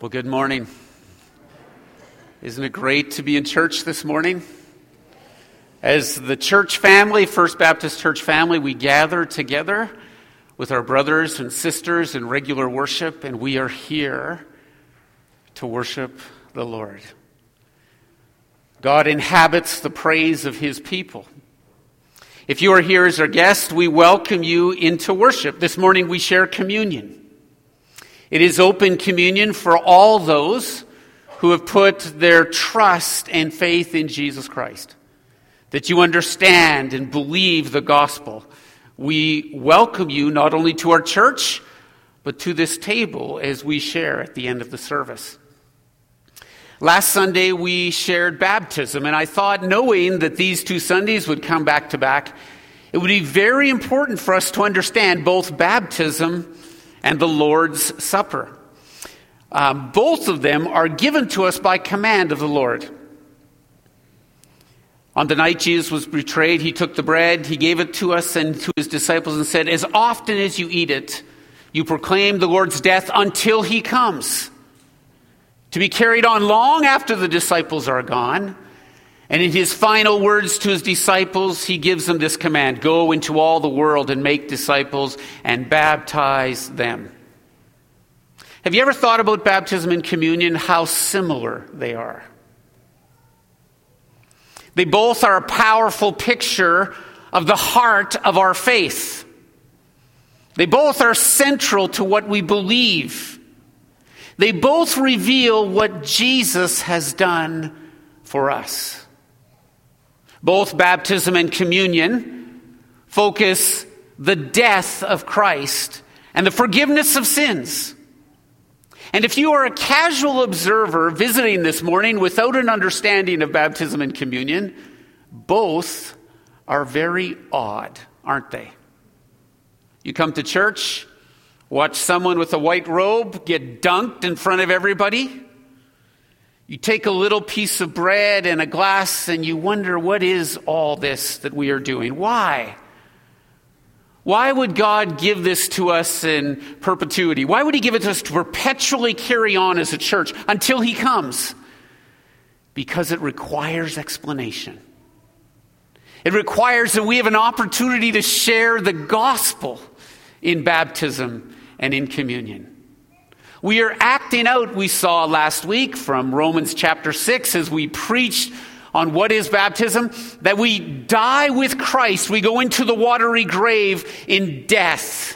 Well, good morning. Isn't it great to be in church this morning? As the church family, First Baptist Church family, we gather together with our brothers and sisters in regular worship, and we are here to worship the Lord. God inhabits the praise of His people. If you are here as our guest, we welcome you into worship. This morning we share communion. It is open communion for all those who have put their trust and faith in Jesus Christ, that you understand and believe the gospel. We welcome you not only to our church, but to this table as we share at the end of the service. Last Sunday we shared baptism, and I thought, knowing that these two Sundays would come back to back, it would be very important for us to understand both baptism and the Lord's Supper. Both of them are given to us by command of the Lord. On the night Jesus was betrayed, He took the bread, He gave it to us and to His disciples and said, "As often as you eat it, you proclaim the Lord's death until He comes." To be carried on long after the disciples are gone. And in His final words to His disciples, He gives them this command: go into all the world and make disciples and baptize them. Have you ever thought about baptism and communion, how similar they are? They both are a powerful picture of the heart of our faith. They both are central to what we believe. They both reveal what Jesus has done for us. Both baptism and communion focus the death of Christ and the forgiveness of sins. And if you are a casual observer visiting this morning without an understanding of baptism and communion, both are very odd, aren't they? You come to church, watch someone with a white robe get dunked in front of everybody. You take a little piece of bread and a glass and you wonder, what is all this that we are doing? Why? Why would God give this to us in perpetuity? Why would He give it to us to perpetually carry on as a church until He comes? Because it requires explanation. It requires that we have an opportunity to share the gospel in baptism and in communion. We are acting out, we saw last week from Romans chapter 6 as we preached on what is baptism, that we die with Christ. We go into the watery grave in death.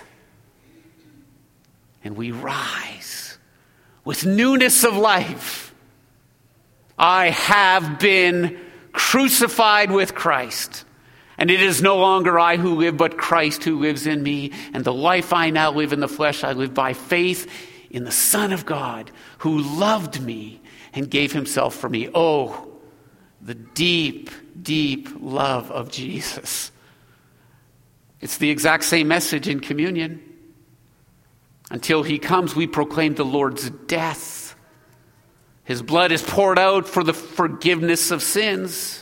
And we rise with newness of life. I have been crucified with Christ. And it is no longer I who live, but Christ who lives in me. And the life I now live in the flesh, I live by faith in the Son of God, who loved me and gave Himself for me. Oh, the deep, deep love of Jesus. It's the exact same message in communion. Until He comes, we proclaim the Lord's death. His blood is poured out for the forgiveness of sins.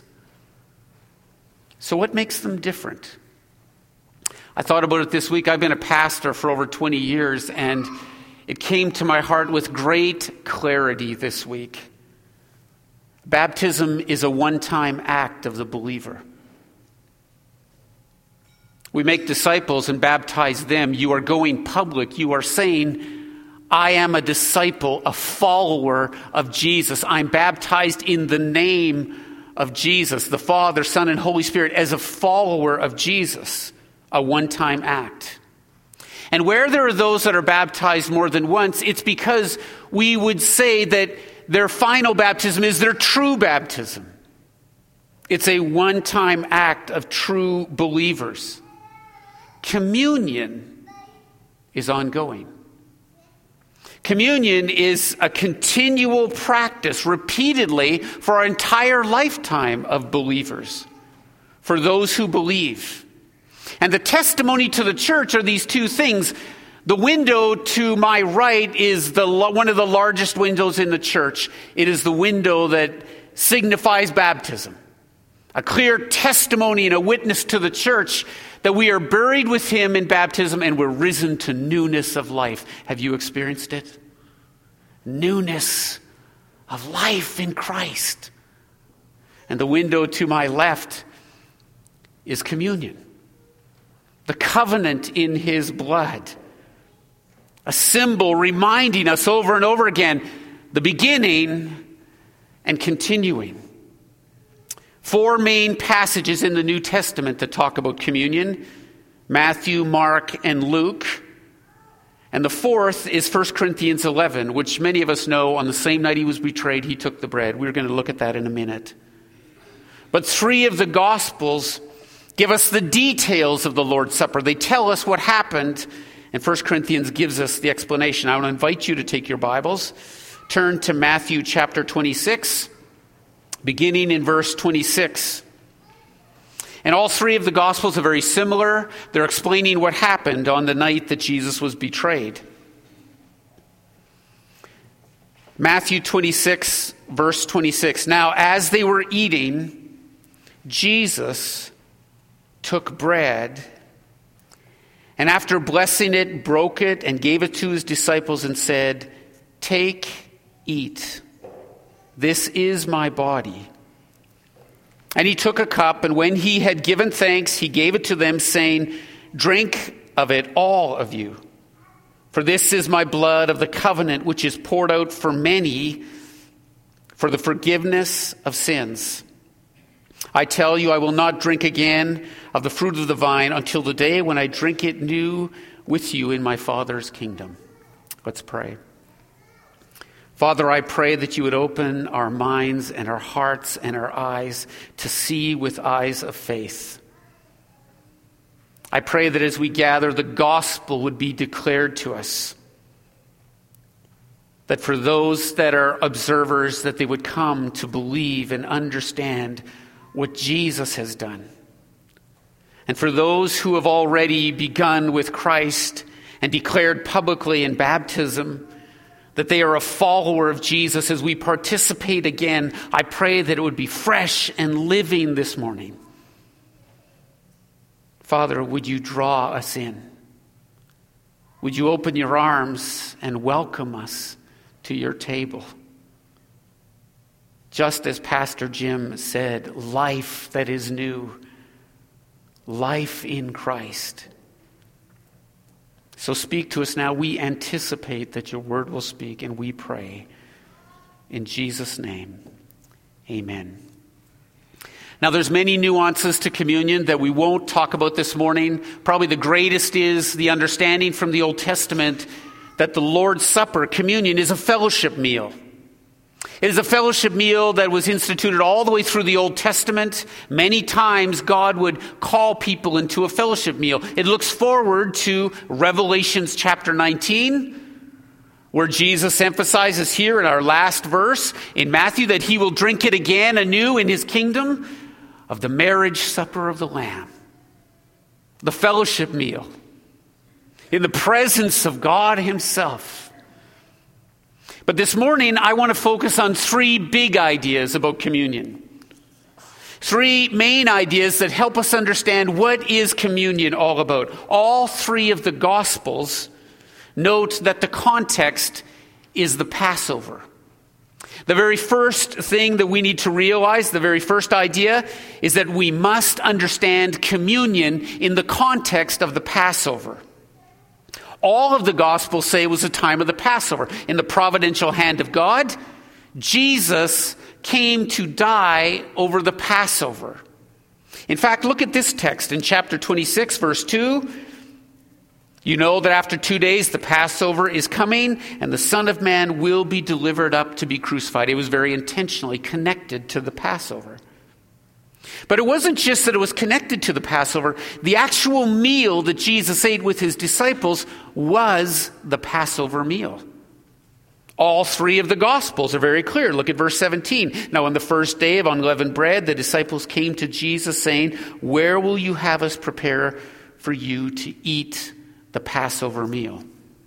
So what makes them different? I thought about it this week. I've been a pastor for over 20 years, and it came to my heart with great clarity this week. Baptism is a one-time act of the believer. We make disciples and baptize them. You are going public. You are saying, I am a disciple, a follower of Jesus. I'm baptized in the name of Jesus, the Father, Son, and Holy Spirit, as a follower of Jesus, a one-time act. And where there are those that are baptized more than once, it's because we would say that their final baptism is their true baptism. It's a one-time act of true believers. Communion is ongoing. Communion is a continual practice, repeatedly, for our entire lifetime of believers, for those who believe. And the testimony to the church are these two things. The window to my right is one of the largest windows in the church. It is the window that signifies baptism. A clear testimony and a witness to the church that we are buried with Him in baptism and we're risen to newness of life. Have you experienced it? newness of life in Christ. And the window to my left is communion, the covenant in his blood, a symbol reminding us over and over again the beginning and continuing. 4 main passages in the New Testament that talk about communion: Matthew, Mark, and Luke. And the fourth is 1 Corinthians 11, which many of us know on the same night he was betrayed, he took the bread. We're going to look at that in a minute. But 3 of the Gospels give us the details of the Lord's Supper. They tell us what happened, and 1 Corinthians gives us the explanation. I want to invite you to take your Bibles, turn to Matthew chapter 26, beginning in verse 26. And all 3 of the Gospels are very similar. They're explaining what happened on the night that Jesus was betrayed. Matthew 26, verse 26. Now, as they were eating, Jesus took bread, and after blessing it, broke it and gave it to his disciples and said, "Take, eat. This is my body." And he took a cup, and when he had given thanks, he gave it to them, saying, "Drink of it, all of you. For this is my blood of the covenant, which is poured out for many for the forgiveness of sins. I tell you, I will not drink again of the fruit of the vine until the day when I drink it new with you in my Father's kingdom." Let's pray. Father, I pray that you would open our minds and our hearts and our eyes to see with eyes of faith. I pray that as we gather, the gospel would be declared to us. That for those that are observers, that they would come to believe and understand what Jesus has done. And for those who have already begun with Christ and declared publicly in baptism that they are a follower of Jesus, as we participate again, I pray that it would be fresh and living this morning. Father, would you draw us in? Would you open your arms and welcome us to your table? Just as Pastor Jim said, life that is new, life in Christ. So speak to us now. We anticipate that your word will speak, and we pray in Jesus' name. Amen. Now, there's many nuances to communion that we won't talk about this morning. Probably the greatest is the understanding from the Old Testament that the Lord's Supper, communion, is a fellowship meal. It is a fellowship meal that was instituted all the way through the Old Testament. Many times God would call people into a fellowship meal. It looks forward to Revelation chapter 19, where Jesus emphasizes here in our last verse in Matthew that he will drink it again anew in his kingdom of the marriage supper of the Lamb, the fellowship meal, in the presence of God himself. But this morning, I want to focus on 3 big ideas about communion. 3 main ideas that help us understand what is communion all about. All 3 of the Gospels note that the context is the Passover. The very first thing that we need to realize, the very first idea, is that we must understand communion in the context of the Passover. All of the Gospels say it was a time of the Passover. In the providential hand of God, Jesus came to die over the Passover. In fact, look at this text in chapter 26, verse 2. You know that after 2 days the Passover is coming, and the Son of Man will be delivered up to be crucified. It was very intentionally connected to the Passover. But it wasn't just that it was connected to the Passover. The actual meal that Jesus ate with his disciples was the Passover meal. All 3 of the Gospels are very clear. Look at verse 17. Now on the first day of unleavened bread, the disciples came to Jesus saying, "Where will you have us prepare for you to eat the Passover meal?"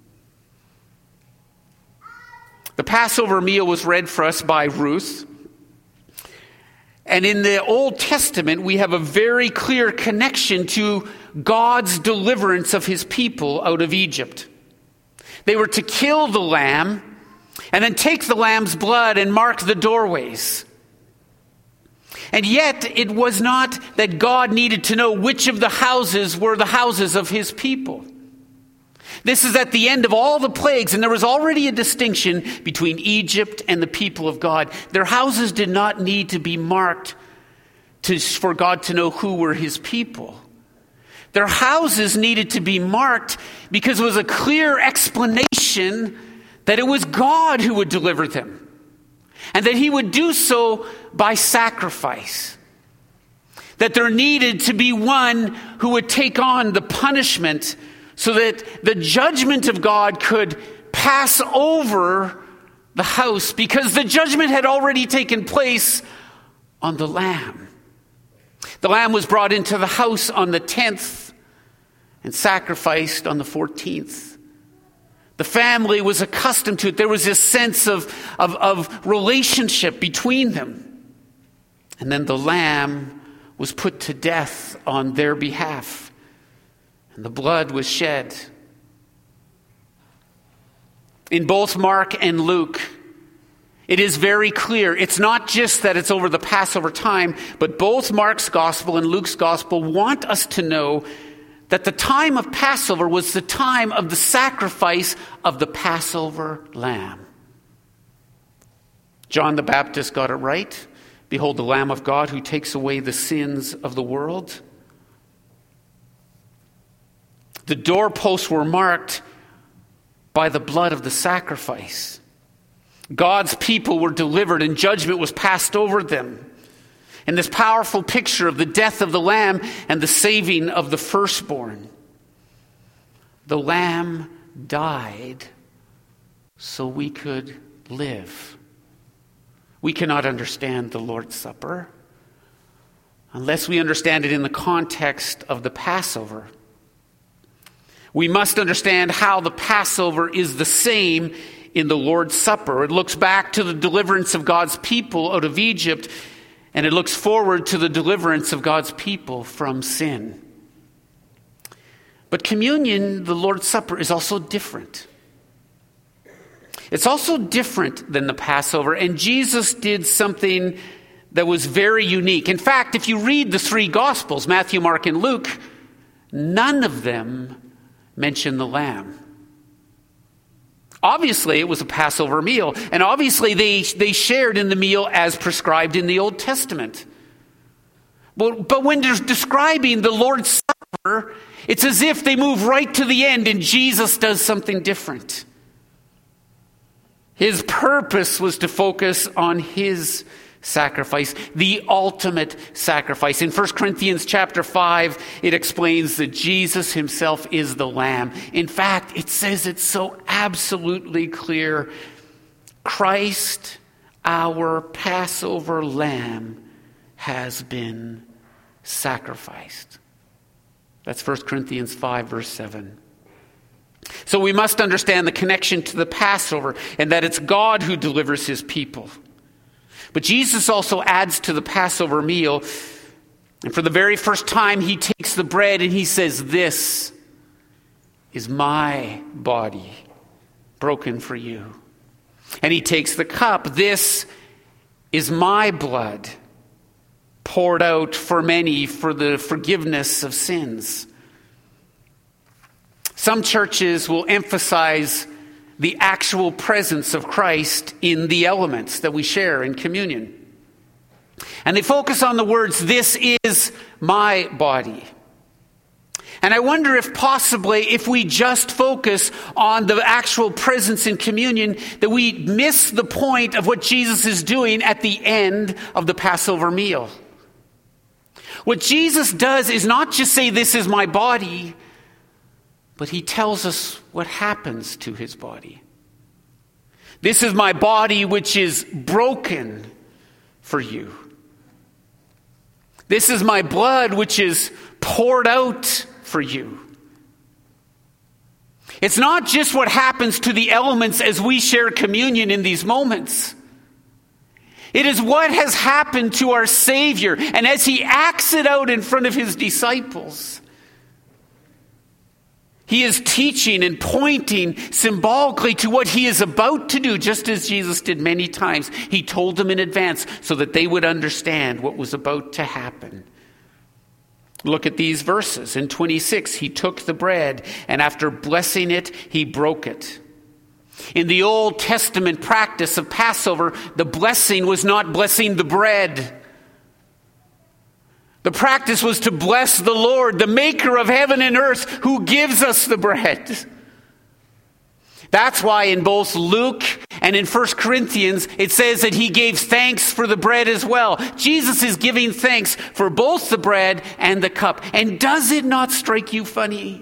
The Passover meal was read for us by Ruth. And in the Old Testament, we have a very clear connection to God's deliverance of his people out of Egypt. They were to kill the lamb and then take the lamb's blood and mark the doorways. And yet it was not that God needed to know which of the houses were the houses of his people. This is at the end of all the plagues, and there was already a distinction between Egypt and the people of God. Their houses did not need to be marked for God to know who were his people. Their houses needed to be marked because it was a clear explanation that it was God who would deliver them, and that he would do so by sacrifice. That there needed to be one who would take on the punishment so that the judgment of God could pass over the house, because the judgment had already taken place on the lamb. The lamb was brought into the house on the 10th and sacrificed on the 14th. The family was accustomed to it. There was this sense of relationship between them. And then the lamb was put to death on their behalf, and the blood was shed. In both Mark and Luke, it is very clear. It's not just that it's over the Passover time, but both Mark's gospel and Luke's gospel want us to know that the time of Passover was the time of the sacrifice of the Passover lamb. John the Baptist got it right. Behold, the Lamb of God who takes away the sins of the world. The doorposts were marked by the blood of the sacrifice. God's people were delivered and judgment was passed over them. And this powerful picture of the death of the lamb and the saving of the firstborn. The lamb died so we could live. We cannot understand the Lord's Supper unless we understand it in the context of the Passover. We must understand how the Passover is the same in the Lord's Supper. It looks back to the deliverance of God's people out of Egypt, and it looks forward to the deliverance of God's people from sin. But communion, the Lord's Supper, is also different. It's also different than the Passover, and Jesus did something that was very unique. In fact, if you read the three Gospels, Matthew, Mark, and Luke, none of them mention the lamb. Obviously, it was a Passover meal, and obviously they shared in the meal as prescribed in the Old Testament. But when they're describing the Lord's Supper, it's as if they move right to the end and Jesus does something different. His purpose was to focus on his sacrifice, the ultimate sacrifice. In 1 Corinthians chapter 5, it explains that Jesus himself is the Lamb. In fact, it says it so absolutely clear. Christ, our Passover Lamb, has been sacrificed. That's 1 Corinthians 5, verse 7. So we must understand the connection to the Passover and that it's God who delivers his people. But Jesus also adds to the Passover meal, and for the very first time he takes the bread and he says, "This is my body broken for you." And he takes the cup, "This is my blood poured out for many for the forgiveness of sins." Some churches will emphasize the actual presence of Christ in the elements that we share in communion. And they focus on the words, "This is my body." And I wonder if possibly, if we just focus on the actual presence in communion, that we miss the point of what Jesus is doing at the end of the Passover meal. What Jesus does is not just say, "This is my body," but he tells us what happens to his body. "This is my body which is broken for you. This is my blood which is poured out for you." It's not just what happens to the elements as we share communion in these moments. It is what has happened to our Savior. And as he acts it out in front of his disciples, He is teaching and pointing symbolically to what he is about to do, just as Jesus did many times. He told them in advance so that they would understand what was about to happen. Look at these verses. In 26, he took the bread, and after blessing it, he broke it. In the Old Testament practice of Passover, the blessing was not blessing the bread. The practice was to bless the Lord, the maker of heaven and earth, who gives us the bread. That's why in both Luke and in 1 Corinthians, it says that he gave thanks for the bread as well. Jesus is giving thanks for both the bread and the cup. And does it not strike you funny?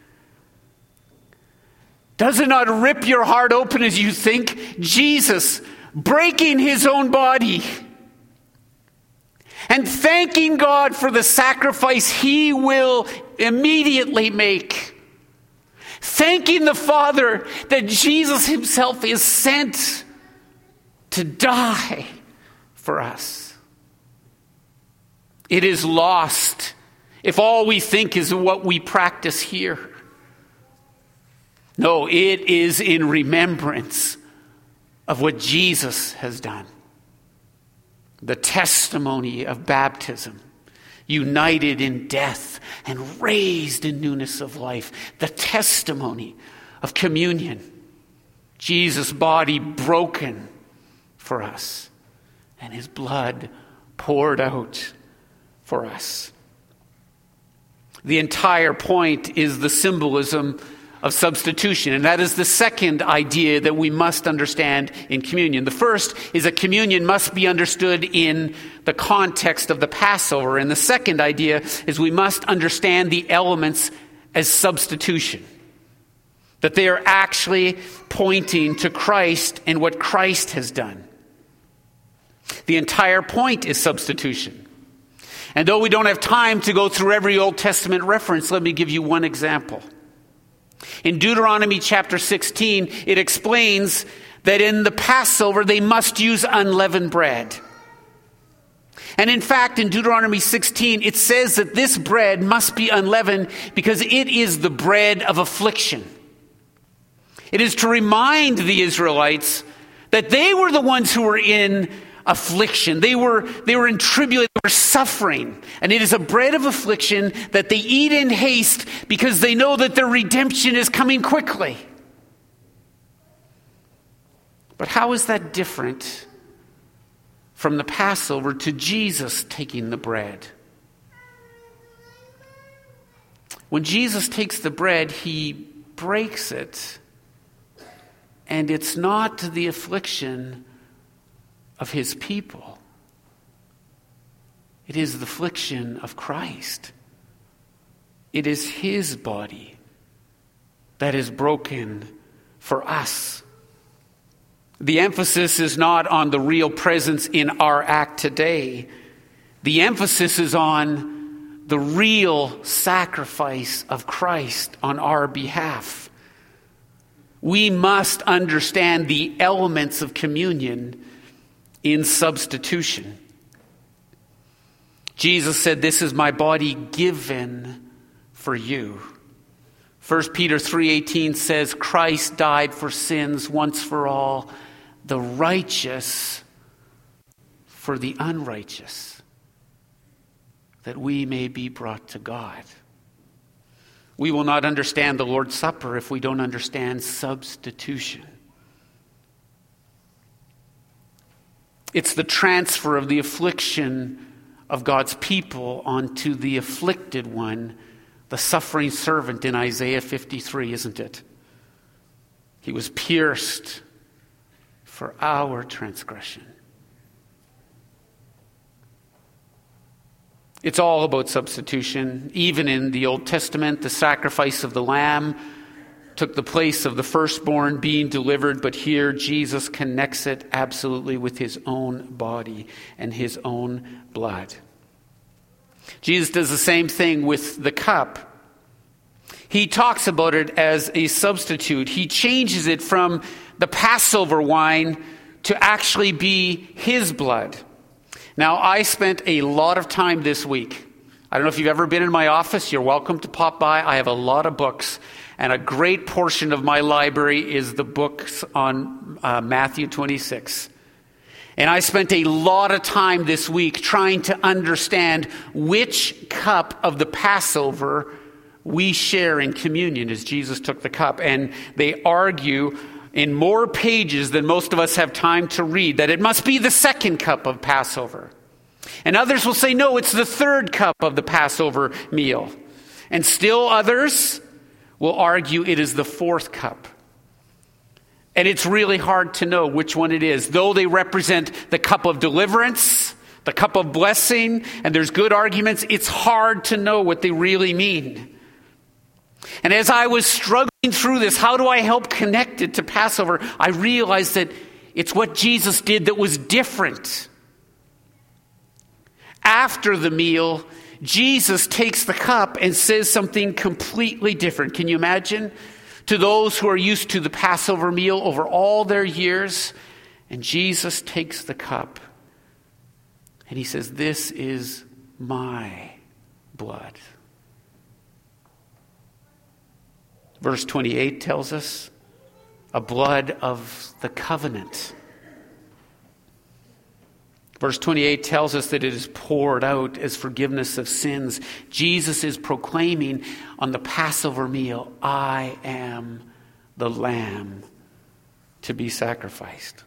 Does it not rip your heart open as you think Jesus breaking his own body and thanking God for the sacrifice he will immediately make? Thanking the Father that Jesus himself is sent to die for us. It is lost if all we think is what we practice here. No, it is in remembrance of what Jesus has done. The testimony of baptism, united in death and raised in newness of life. The testimony of communion, Jesus' body broken for us and his blood poured out for us. The entire point is the symbolism of substitution. And that is the second idea that we must understand in communion. The first is that communion must be understood in the context of the Passover. And the second idea is we must understand the elements as substitution. That they are actually pointing to Christ and what Christ has done. The entire point is substitution. And though we don't have time to go through every Old Testament reference, let me give you one example. In Deuteronomy chapter 16, it explains that in the Passover they must use unleavened bread. And in fact, in Deuteronomy 16, it says that this bread must be unleavened because it is the bread of affliction. It is to remind the Israelites that they were the ones who were in affliction. They were in tribulation, they were suffering. And it is a bread of affliction that they eat in haste because they know that their redemption is coming quickly. But how is that different from the Passover to Jesus taking the bread? When Jesus takes the bread, he breaks it. And it's not the affliction of his people. It is the affliction of Christ. It is his body that is broken for us. The emphasis is not on the real presence in our act today. The emphasis is on the real sacrifice of Christ on our behalf. We must understand the elements of communion in substitution. Jesus said, "This is my body given for you." 1 Peter 3:18 says, "Christ died for sins once for all, the righteous for the unrighteous, that we may be brought to God." We will not understand the Lord's Supper if we don't understand substitution. It's the transfer of the affliction of God's people onto the afflicted one, the suffering servant in Isaiah 53, isn't it? He was pierced for our transgression. It's all about substitution. Even in the Old Testament, the sacrifice of the lamb took the place of the firstborn being delivered, but here Jesus connects it absolutely with his own body and his own blood. Jesus does the same thing with the cup. He talks about it as a substitute. He changes it from the Passover wine to actually be his blood. Now, I spent a lot of time this week. I don't know if you've ever been in my office. You're welcome to pop by. I have a lot of books. And a great portion of my library is the books on Matthew 26. And I spent a lot of time this week trying to understand which cup of the Passover we share in communion as Jesus took the cup. And they argue in more pages than most of us have time to read that it must be the second cup of Passover. And others will say, no, it's the third cup of the Passover meal. And still others will argue it is the fourth cup. And it's really hard to know which one it is. Though they represent the cup of deliverance, the cup of blessing, and there's good arguments, it's hard to know what they really mean. And as I was struggling through this, how do I help connect it to Passover? I realized that it's what Jesus did that was different. After the meal, Jesus takes the cup and says something completely different. Can you imagine? To those who are used to the Passover meal over all their years, and Jesus takes the cup and he says, "This is my blood." Verse 28 tells us a blood of the covenant. Verse 28 tells us that it is poured out as forgiveness of sins. Jesus is proclaiming on the Passover meal, "I am the Lamb to be sacrificed."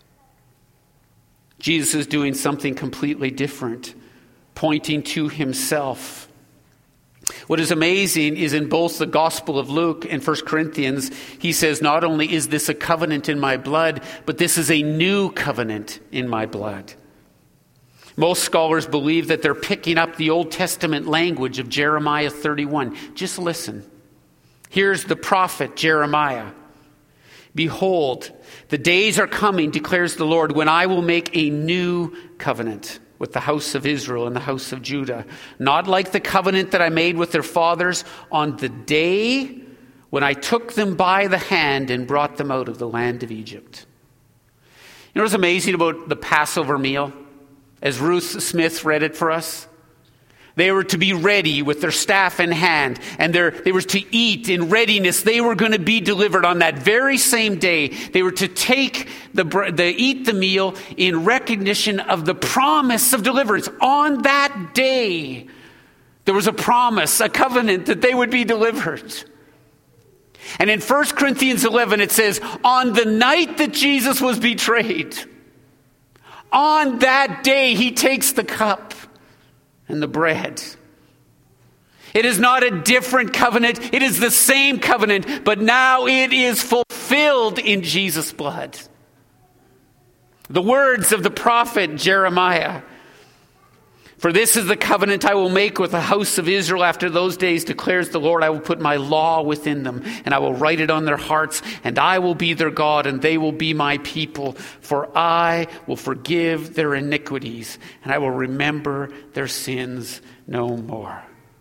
Jesus is doing something completely different, pointing to himself. What is amazing is in both the Gospel of Luke and 1 Corinthians, he says, not only is this a covenant in my blood, but this is a new covenant in my blood. Most scholars believe that they're picking up the Old Testament language of Jeremiah 31. Just listen. Here's the prophet Jeremiah. "Behold, the days are coming, declares the Lord, when I will make a new covenant with the house of Israel and the house of Judah, not like the covenant that I made with their fathers on the day when I took them by the hand and brought them out of the land of Egypt." You know what's amazing about the Passover meal? As Ruth Smith read it for us, they were to be ready with their staff in hand, and they were to eat in readiness. They were going to be delivered on that very same day. They were to take eat the meal in recognition of the promise of deliverance. On that day, there was a promise, a covenant that they would be delivered. And in 1 Corinthians 11, it says, on the night that Jesus was betrayed, on that day, he takes the cup and the bread. It is not a different covenant. It is the same covenant, but now it is fulfilled in Jesus' blood. The words of the prophet Jeremiah, "For this is the covenant I will make with the house of Israel after those days, declares the Lord. I will put my law within them, and I will write it on their hearts, and I will be their God, and they will be my people. For I will forgive their iniquities, and I will remember their sins no more."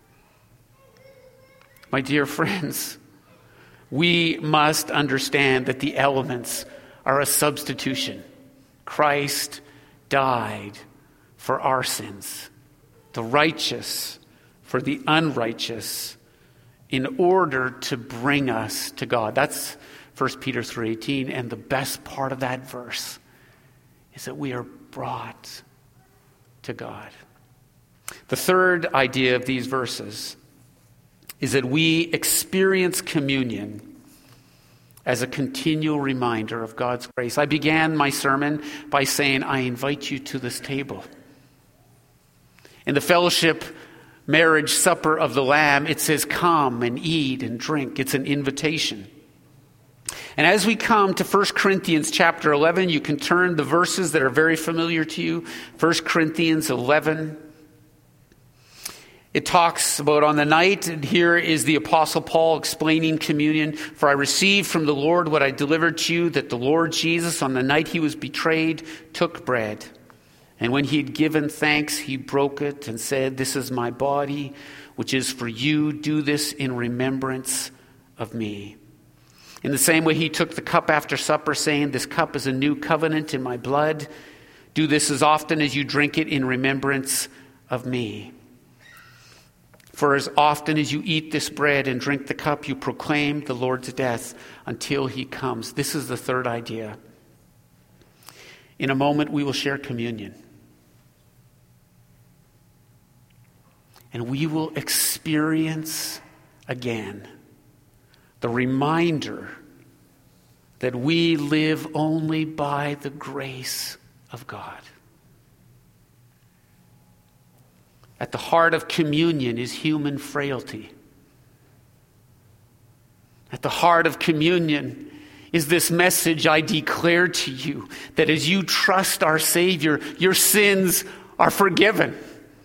My dear friends, we must understand that the elements are a substitution. Christ died for our sins, the righteous for the unrighteous, in order to bring us to God. That's 1 Peter 3:18. And the best part of that verse is that we are brought to God. The third idea of these verses is that we experience communion as a continual reminder of God's grace. I began my sermon by saying, I invite you to this table. In the fellowship marriage supper of the Lamb, it says, come and eat and drink. It's an invitation. And as we come to 1 Corinthians chapter 11, you can turn the verses that are very familiar to you. 1 Corinthians 11. It talks about on the night, and here is the Apostle Paul explaining communion. For I received from the Lord what I delivered to you, that the Lord Jesus, on the night he was betrayed, took bread. And when he had given thanks, he broke it and said, this is my body, which is for you. Do this in remembrance of me. In the same way, he took the cup after supper, saying, this cup is a new covenant in my blood. Do this as often as you drink it in remembrance of me. For as often as you eat this bread and drink the cup, you proclaim the Lord's death until he comes. This is the third idea. In a moment, we will share communion. And we will experience again the reminder that we live only by the grace of God. At the heart of communion is human frailty. At the heart of communion is this message I declare to you, that as you trust our Savior, your sins are forgiven.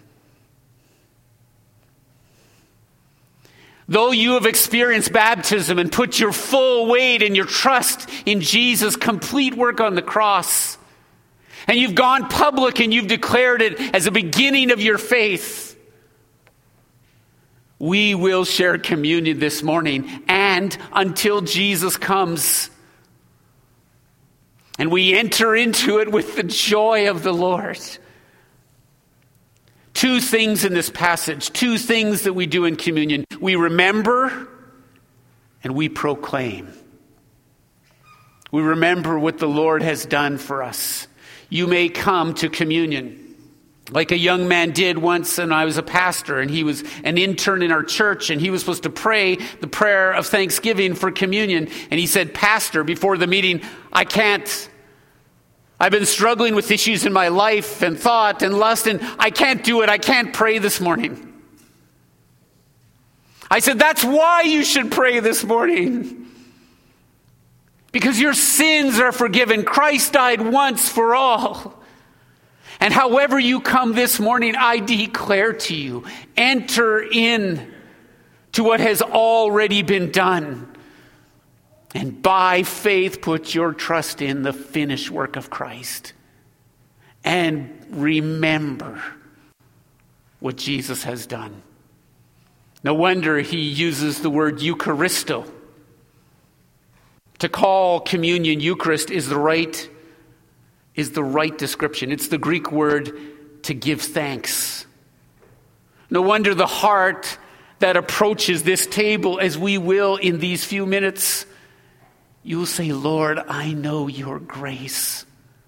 Though you have experienced baptism and put your full weight and your trust in Jesus' complete work on the cross, and you've gone public and you've declared it as a beginning of your faith, we will share communion this morning and until Jesus comes. And we enter into it with the joy of the Lord. Two things in this passage, two things that we do in communion. We remember and we proclaim. We remember what the Lord has done for us. You may come to communion like a young man did once, and I was a pastor, and he was an intern in our church, and he was supposed to pray the prayer of thanksgiving for communion. And he said, "Pastor, before the meeting, I can't. I've been struggling with issues in my life and thought and lust, and I can't do it. I can't pray this morning." I said, "That's why you should pray this morning. Because your sins are forgiven. Christ died once for all. And however you come this morning, I declare to you, enter in to what has already been done. And by faith, put your trust in the finished work of Christ. And remember what Jesus has done." No wonder he uses the word Eucharisto. To call communion Eucharist is the right description. It's the Greek word to give thanks. No wonder the heart that approaches this table, as we will in these few minutes, you will say, "Lord, I know your grace.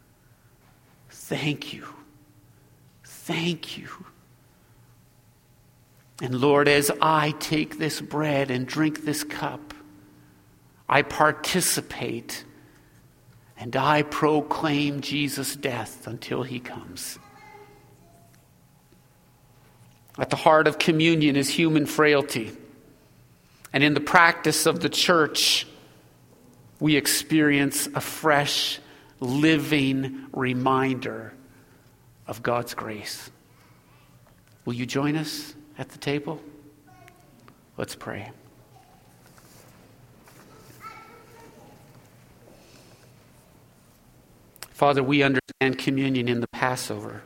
Thank you. Thank you. And Lord, as I take this bread and drink this cup, I participate and I proclaim Jesus' death until he comes." At the heart of communion is human frailty. And in the practice of the church, we experience a fresh, living reminder of God's grace. Will you join us at the table? Let's pray. Father, we understand communion in the Passover.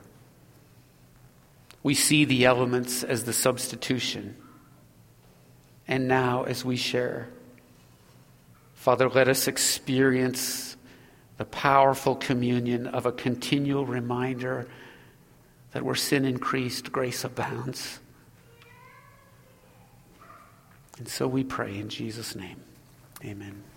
We see the elements as the substitution. And now as we share, Father, let us experience the powerful communion of a continual reminder that where sin increased, grace abounds. And so we pray in Jesus' name. Amen.